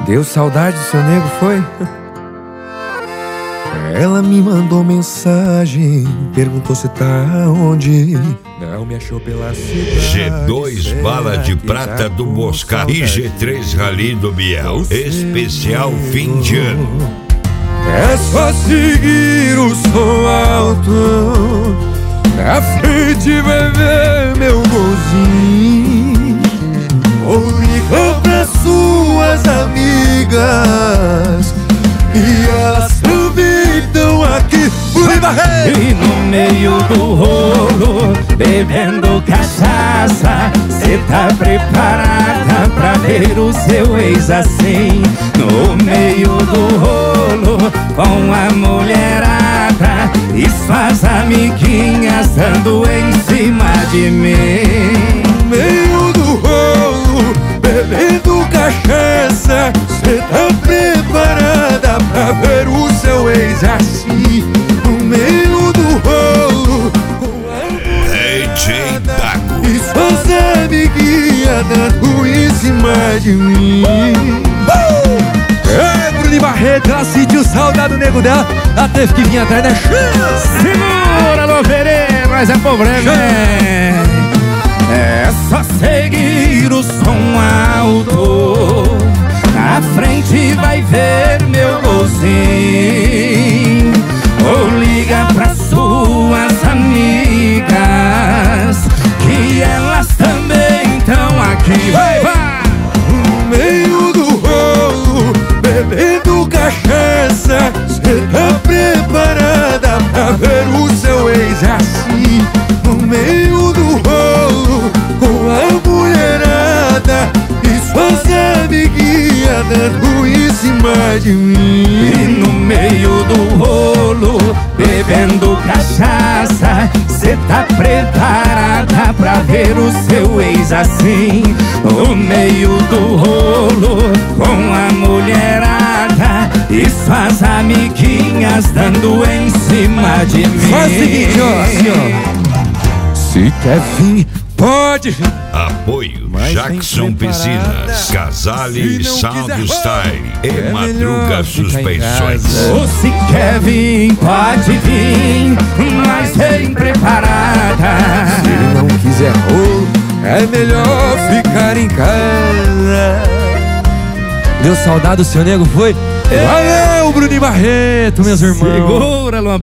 Deu saudade do seu nego, foi? Ela me mandou mensagem, perguntou se tá onde. Não me achou pela cidade. G2 Bala de Prata do Moscato e G3 Rally do Biel. Especial fim de ano. É só seguir o som alto, na frente vai ver meu golzinho. Ou ligou pra suas amigas e elas também estão aqui. E no meio do rolo, bebendo cachaça, cê tá preparada pra ver o seu ex assim? No meio do rolo, com a mulherada e suas amiguinhas dando em cima de mim. No meio do rolo, bebendo cachaça, cê tá preparada pra ver o seu ex assim? No meio do rolo, DJ Dago e suas amiguinhas dando em cima de mim. É, Bruno Barreto, ela sentiu saudade do nego dela, ela teve que vir atrás da chance. Segura, Loverê, mas é problema. É só seguir o som alto, na frente vai ver meu golzinho. Ou liga pra suas amigas, que elas também estão aqui. Vai, vai! No meio do rolo, bebendo cachaça, cê tá preparada pra ver o seu ex assim? No meio do rolo, com a mulherada e suas amiguinhas dando em cima de mim. E no meio do rolo, bebendo cachaça, cê tá preparada pra ver o seu ex assim? No meio do rolo, com a mulherada e suas amiguinhas dando em cima de mim. Faz o seguinte, ó, assim, ó. Se quer vir, pode vir. Apoio Mas Jackson tem que preparar. Piscinas, Casale Se não Sound quiser, Style e é Madruga melhor ficar em Suspensões. casa. Ou se quer vir, pode vir, mas vem preparada. Se não quiser rolo, é melhor ficar em casa. Deu saudade do seu nego, foi? Valeu, Bruno Barreto, meus irmãos. Segura, Luan.